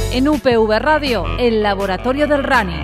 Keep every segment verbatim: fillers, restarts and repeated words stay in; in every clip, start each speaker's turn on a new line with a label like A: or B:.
A: En U P V Radio, el laboratorio del running.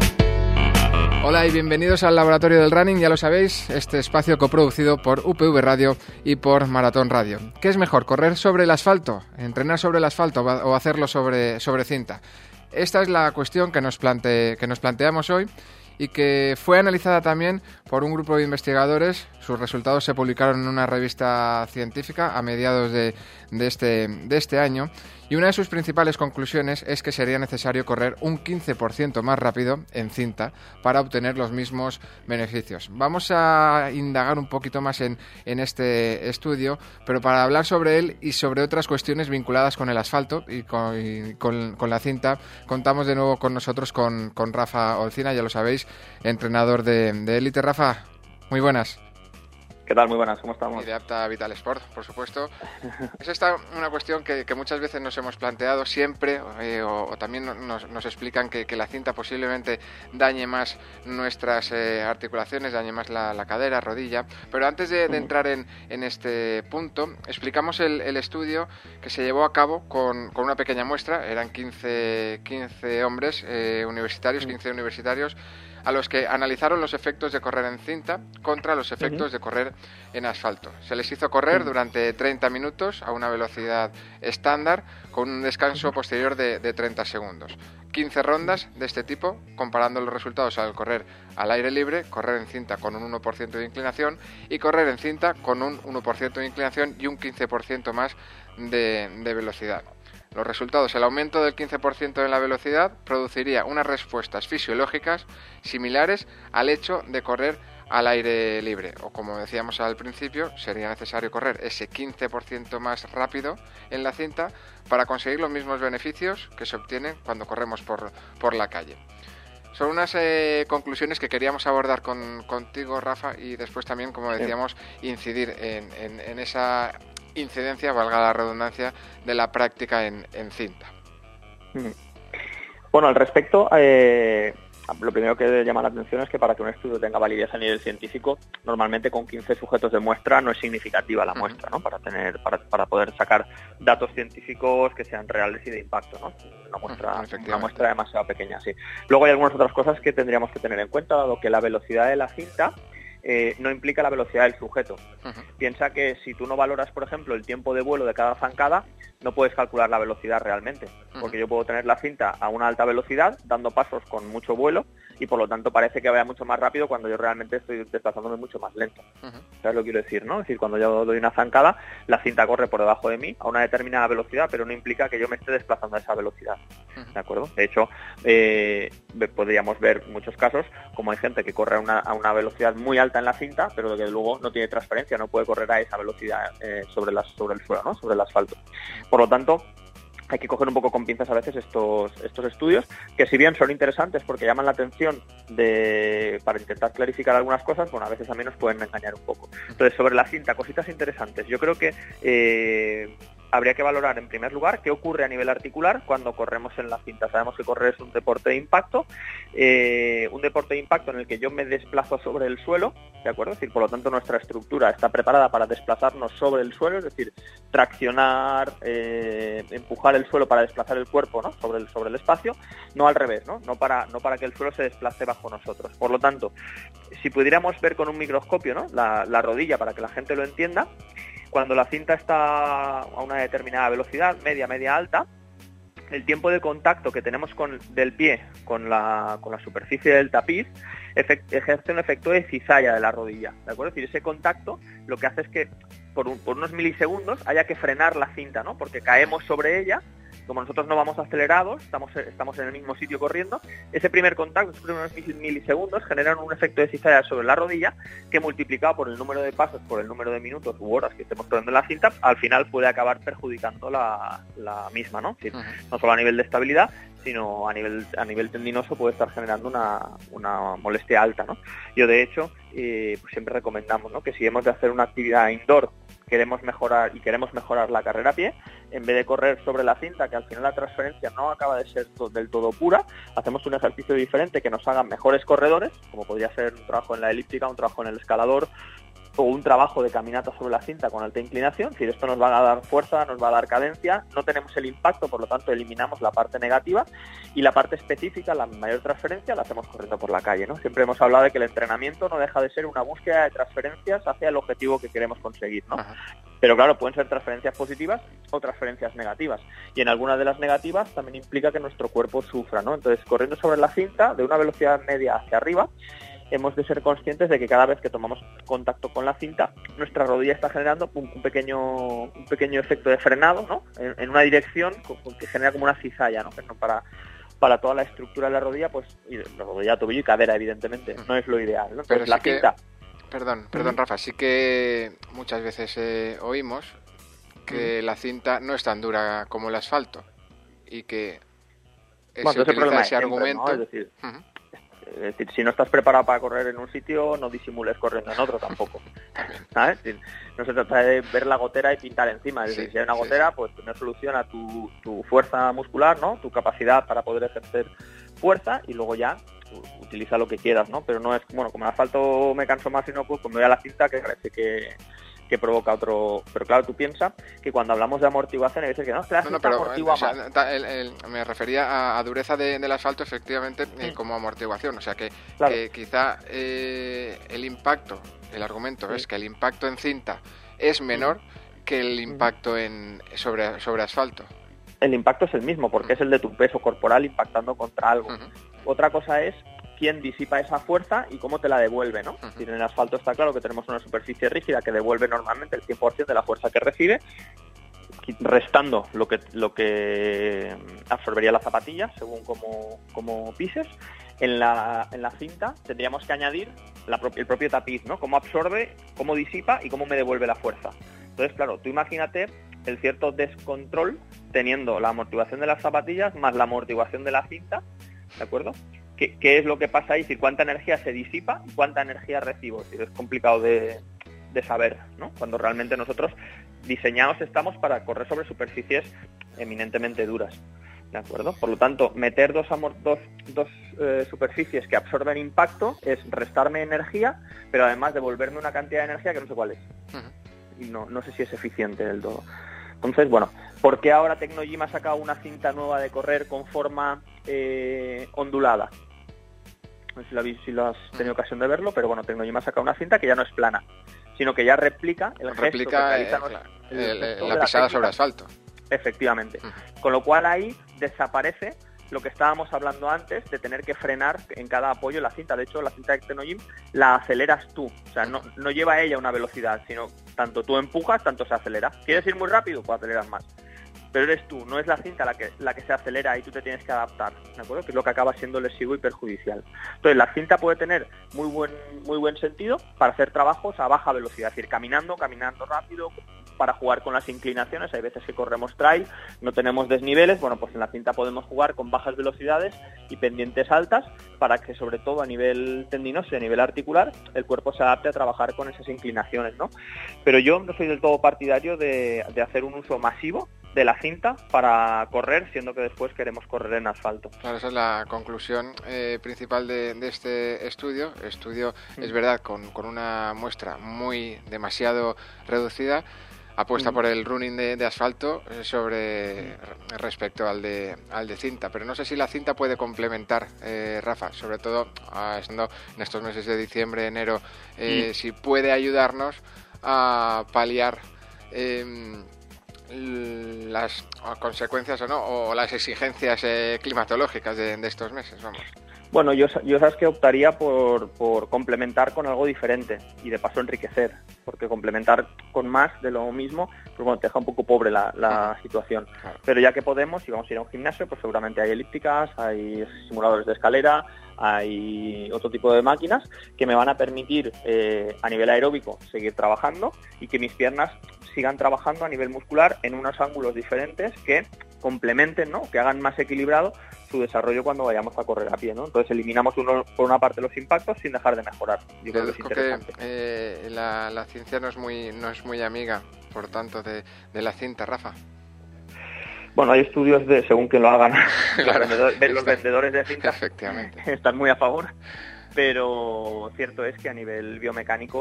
B: Hola y bienvenidos al Laboratorio del Running, ya lo sabéis, este espacio coproducido por U P V Radio y por Maratón Radio. ¿Qué es mejor, correr sobre el asfalto, entrenar sobre el asfalto o hacerlo sobre, sobre cinta? Esta es la cuestión que nos, plante, que nos planteamos hoy y que fue analizada también por un grupo de investigadores. Sus resultados se publicaron en una revista científica a mediados de, de, este, de este año, y una de sus principales conclusiones es que sería necesario correr un quince por ciento más rápido en cinta para obtener los mismos beneficios. Vamos a indagar un poquito más en, en este estudio, pero para hablar sobre él y sobre otras cuestiones vinculadas con el asfalto y con, y con, con la cinta, contamos de nuevo con nosotros con, con Rafa Olcina, ya lo sabéis, entrenador de, de élite. Rafa, muy buenas.
C: ¿Qué tal? Muy buenas, ¿cómo estamos?
B: Y de Apta Vital Sport, por supuesto. Es esta una cuestión que, que muchas veces nos hemos planteado siempre, eh, o, o también nos, nos explican que, que la cinta posiblemente dañe más nuestras eh, articulaciones, dañe más la, la cadera, rodilla. Pero antes de, de entrar en, en este punto, explicamos el, el estudio que se llevó a cabo con, con una pequeña muestra. Eran quince, quince hombres eh, universitarios, quince universitarios, a los que analizaron los efectos de correr en cinta contra los efectos uh-huh. de correr en asfalto. Se les hizo correr uh-huh. durante treinta minutos a una velocidad estándar con un descanso uh-huh. posterior de, de treinta segundos. quince rondas de este tipo, comparando los resultados al correr al aire libre, correr en cinta con un uno por ciento de inclinación y correr en cinta con un uno por ciento de inclinación y un quince por ciento más de, de velocidad. Los resultados: el aumento del quince por ciento en la velocidad produciría unas respuestas fisiológicas similares al hecho de correr al aire libre, o como decíamos al principio, sería necesario correr ese quince por ciento más rápido en la cinta para conseguir los mismos beneficios que se obtienen cuando corremos por, por la calle. Son unas eh, conclusiones que queríamos abordar con, contigo, Rafa, y después también, como decíamos, incidir en, en, en esa incidencia, valga la redundancia, de la práctica en, en cinta.
C: Bueno, al respecto, eh, lo primero que llama la atención es que para que un estudio tenga validez a nivel científico, normalmente con quince sujetos de muestra no es significativa la muestra, ¿no? Para tener, para, para poder sacar datos científicos que sean reales y de impacto, ¿no? Una muestra, una muestra demasiado pequeña, sí. Luego hay algunas otras cosas que tendríamos que tener en cuenta, dado que la velocidad de la cinta Eh, no implica la velocidad del sujeto. Uh-huh. Piensa que si tú no valoras, por ejemplo, el tiempo de vuelo de cada zancada, no puedes calcular la velocidad realmente, uh-huh. porque yo puedo tener la cinta a una alta velocidad, dando pasos con mucho vuelo, y por lo tanto parece que vaya mucho más rápido cuando yo realmente estoy desplazándome mucho más lento. Uh-huh. ¿Sabes lo que quiero decir, no? Es decir, cuando yo doy una zancada, la cinta corre por debajo de mí a una determinada velocidad, pero no implica que yo me esté desplazando a esa velocidad. Uh-huh. ¿De acuerdo? De hecho, eh, podríamos ver muchos casos como hay gente que corre a una, a una velocidad muy alta en la cinta, pero que luego no tiene transferencia, no puede correr a esa velocidad eh, sobre, las, sobre el suelo, ¿no? Sobre el asfalto. Por lo tanto, hay que coger un poco con pinzas a veces estos, estos estudios, que si bien son interesantes porque llaman la atención de, para intentar clarificar algunas cosas, bueno, a veces a mí nos pueden engañar un poco. Entonces, sobre la cinta, cositas interesantes. Yo creo que eh, habría que valorar, en primer lugar, qué ocurre a nivel articular cuando corremos en la cinta. Sabemos que correr es un deporte de impacto, eh, un deporte de impacto en el que yo me desplazo sobre el suelo, ¿de acuerdo? Es decir, por lo tanto, nuestra estructura está preparada para desplazarnos sobre el suelo, es decir, traccionar, eh, empujar el suelo para desplazar el cuerpo, ¿no? sobre el sobre el espacio, no al revés, ¿no? No para no para que el suelo se desplace bajo nosotros. Por lo tanto, si pudiéramos ver con un microscopio, ¿no? la, la rodilla, para que la gente lo entienda, cuando la cinta está a una determinada velocidad, media, media, alta, el tiempo de contacto que tenemos con, del pie con la, con la superficie del tapiz efect, ejerce un efecto de cizalla de la rodilla, ¿de acuerdo? Es decir, ese contacto lo que hace es que por, un, por unos milisegundos haya que frenar la cinta, ¿no? Porque caemos sobre ella. Como nosotros no vamos acelerados, estamos, estamos en el mismo sitio corriendo, ese primer contacto, esos primeros milisegundos, generan un efecto de cizalla sobre la rodilla que, multiplicado por el número de pasos, por el número de minutos u horas que estemos corriendo en la cinta, al final puede acabar perjudicando la, la misma, ¿no? Es decir, uh-huh. no solo a nivel de estabilidad, sino a nivel a nivel tendinoso puede estar generando una, una molestia alta, ¿no? Yo, de hecho, eh, pues siempre recomendamos, ¿no? que si hemos de hacer una actividad indoor, queremos mejorar y queremos mejorar la carrera a pie, en vez de correr sobre la cinta, que al final la transferencia no acaba de ser to- del todo pura, hacemos un ejercicio diferente que nos haga mejores corredores, como podría ser un trabajo en la elíptica, un trabajo en el escalador, o un trabajo de caminata sobre la cinta con alta inclinación, es decir, esto nos va a dar fuerza, nos va a dar cadencia, no tenemos el impacto, por lo tanto eliminamos la parte negativa y la parte específica, la mayor transferencia, la hacemos corriendo por la calle, ¿no? Siempre hemos hablado de que el entrenamiento no deja de ser una búsqueda de transferencias hacia el objetivo que queremos conseguir, ¿no? Ajá. Pero claro, pueden ser transferencias positivas o transferencias negativas, y en algunas de las negativas también implica que nuestro cuerpo sufra, ¿no? Entonces, corriendo sobre la cinta de una velocidad media hacia arriba, hemos de ser conscientes de que cada vez que tomamos contacto con la cinta, nuestra rodilla está generando un, un pequeño un pequeño efecto de frenado, ¿no? En, en una dirección que genera como una cizalla, ¿no? Que no para, para toda la estructura de la rodilla, pues, y la rodilla, tobillo y cadera, evidentemente, no es lo ideal, ¿no?
B: Pero
C: la
B: sí que,
C: cinta...
B: Perdón, perdón, Rafa, sí que muchas veces eh, oímos que uh-huh. la cinta no es tan dura como el asfalto y que
C: bueno,
B: se utiliza ese
C: siempre,
B: argumento...
C: ¿no? Es decir, uh-huh. Es decir, si no estás preparado para correr en un sitio, no disimules corriendo en otro tampoco. ¿Sabes? No se trata de ver la gotera y pintar encima. Es decir, sí, si hay una gotera, sí, sí. pues primero soluciona tu, tu fuerza muscular, ¿no? Tu capacidad para poder ejercer fuerza y luego ya utiliza lo que quieras, ¿no? Pero no es, bueno, como el asfalto me canso más y no, pues, pues me voy a la cinta que parece que... que provoca otro... Pero claro, tú piensas que cuando hablamos de amortiguación hay veces que no, es que la
B: no,
C: cinta
B: no, pero,
C: amortigua
B: o sea,
C: más.
B: El, el, me refería a, a dureza de, del asfalto, efectivamente, eh, sí. como amortiguación. O sea, que, claro. que quizá eh, el impacto, el argumento sí. es que el impacto en cinta es menor sí. que el impacto en sobre, sobre asfalto.
C: El impacto es el mismo, porque uh-huh. es el de tu peso corporal impactando contra algo. Uh-huh. Otra cosa es quién disipa esa fuerza y cómo te la devuelve, ¿no? Uh-huh. Es decir, en el asfalto está claro que tenemos una superficie rígida que devuelve normalmente el cien por ciento de la fuerza que recibe, restando lo que lo que absorbería la zapatilla, según como, como pises. En la, en la cinta tendríamos que añadir la, el propio tapiz, ¿no? Cómo absorbe, cómo disipa y cómo me devuelve la fuerza. Entonces, claro, tú imagínate el cierto descontrol teniendo la amortiguación de las zapatillas más la amortiguación de la cinta, ¿de acuerdo? ¿Qué, qué es lo que pasa ahí? Es decir, cuánta energía se disipa y cuánta energía recibo. Es decir, es complicado de, de saber, ¿no? Cuando realmente nosotros diseñados estamos para correr sobre superficies eminentemente duras, ¿de acuerdo? Por lo tanto, meter dos, amor, dos, dos eh, superficies que absorben impacto es restarme energía, pero además devolverme una cantidad de energía que no sé cuál es. Uh-huh. Y no, no sé si es eficiente del todo. Entonces, bueno, ¿por qué ahora Tecnogym ha sacado una cinta nueva de correr con forma eh, ondulada? No sé si, la, si lo has tenido ocasión de verlo, pero bueno, Tecnogym ha sacado una cinta que ya no es plana, sino que ya replica el
B: replica
C: gesto que
B: realiza el, el, el, la pisada la sobre asfalto.
C: Efectivamente. Uh-huh. Con lo cual ahí desaparece lo que estábamos hablando antes de tener que frenar en cada apoyo la cinta. De hecho, la cinta de Tecnogym la aceleras tú. O sea, no, no lleva ella una velocidad, sino tanto tú empujas, tanto se acelera. ¿Quieres ir muy rápido? Pues aceleras más. Pero eres tú, no es la cinta la que la que se acelera y tú te tienes que adaptar, ¿de acuerdo? Que es lo que acaba siendo lesivo y perjudicial. Entonces, la cinta puede tener muy buen muy buen sentido para hacer trabajos a baja velocidad, es decir, caminando, caminando rápido, para jugar con las inclinaciones. Hay veces que corremos trail, no tenemos desniveles, bueno, pues en la cinta podemos jugar con bajas velocidades y pendientes altas para que, sobre todo a nivel tendinoso y a nivel articular, el cuerpo se adapte a trabajar con esas inclinaciones, ¿no? Pero yo no soy del todo partidario de, de hacer un uso masivo de la cinta para correr, siendo que después queremos correr en asfalto.
B: Claro, esa es la conclusión eh, principal de, de este estudio. Estudio, mm. es verdad, con, con una muestra muy demasiado reducida, apuesta mm. por el running de, de asfalto sobre mm. respecto al de al de cinta, pero no sé si la cinta puede complementar, eh, Rafa, sobre todo ah, estando en estos meses de diciembre, enero, eh, mm. si puede ayudarnos a paliar eh, las consecuencias o no, o las exigencias eh, climatológicas de, de estos meses, vamos.
C: Bueno, yo, yo sabes que optaría por, por complementar con algo diferente y de paso enriquecer, porque complementar con más de lo mismo, pues bueno, te deja un poco pobre la, la situación. Claro. Pero ya que podemos, si vamos a ir a un gimnasio, pues seguramente hay elípticas, hay simuladores de escalera, hay otro tipo de máquinas que me van a permitir eh, a nivel aeróbico seguir trabajando y que mis piernas sigan trabajando a nivel muscular en unos ángulos diferentes que complementen, ¿no? Que hagan más equilibrado su desarrollo cuando vayamos a correr a pie, ¿no? Entonces eliminamos uno, por una parte los impactos sin dejar de mejorar. Yo creo que es interesante.
B: Que, eh, la, la ciencia no es muy no es muy amiga, por tanto, de, de la cinta, Rafa.
C: Bueno, hay estudios de según que lo hagan.
B: Claro,
C: los, vendedores, los vendedores de cinta
B: efectivamente
C: están muy a favor, pero cierto es que a nivel biomecánico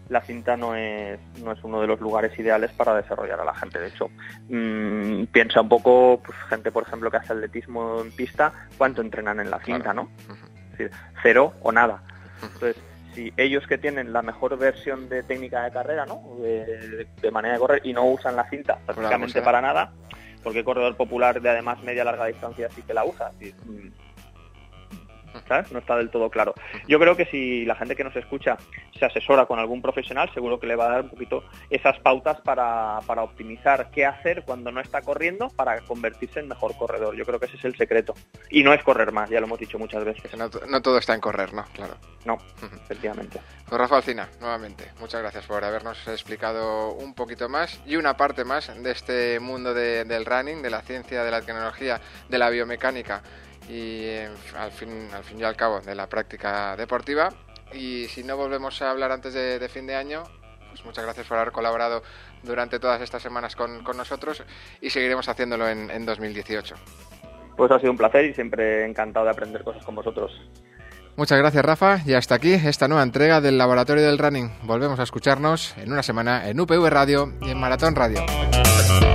C: la cinta no es no es uno de los lugares ideales para desarrollar a la gente. De hecho, mmm, piensa un poco, pues gente, por ejemplo, que hace atletismo en pista, ¿cuánto entrenan en la cinta, claro, no? Uh-huh. Es decir, cero o nada. Uh-huh. Entonces, si ellos que tienen la mejor versión de técnica de carrera, ¿no? De, de manera de correr, y no usan la cinta prácticamente para nada, porque el corredor popular de además media larga distancia sí que la usa. Es decir, ¿sabes? No está del todo claro. Yo creo que si la gente que nos escucha se asesora con algún profesional, seguro que le va a dar un poquito esas pautas para, para optimizar qué hacer cuando no está corriendo para convertirse en mejor corredor. Yo creo que ese es el secreto. Y no es correr más, ya lo hemos dicho muchas veces.
B: No, no todo está en correr, ¿no? Claro.
C: No, efectivamente.
B: Pues Rafa Alsina, nuevamente, muchas gracias por habernos explicado un poquito más y una parte más de este mundo de, del running, de la ciencia, de la tecnología, de la biomecánica y al fin, al fin y al cabo de la práctica deportiva. Y si no volvemos a hablar antes de, de fin de año, pues muchas gracias por haber colaborado durante todas estas semanas con, con nosotros y seguiremos haciéndolo en, en dos mil dieciocho.
C: Pues ha sido un placer y siempre encantado de aprender cosas con vosotros.
B: Muchas gracias, Rafa, y hasta aquí esta nueva entrega del Laboratorio del Running. Volvemos a escucharnos en una semana en U P V Radio y en Maratón Radio.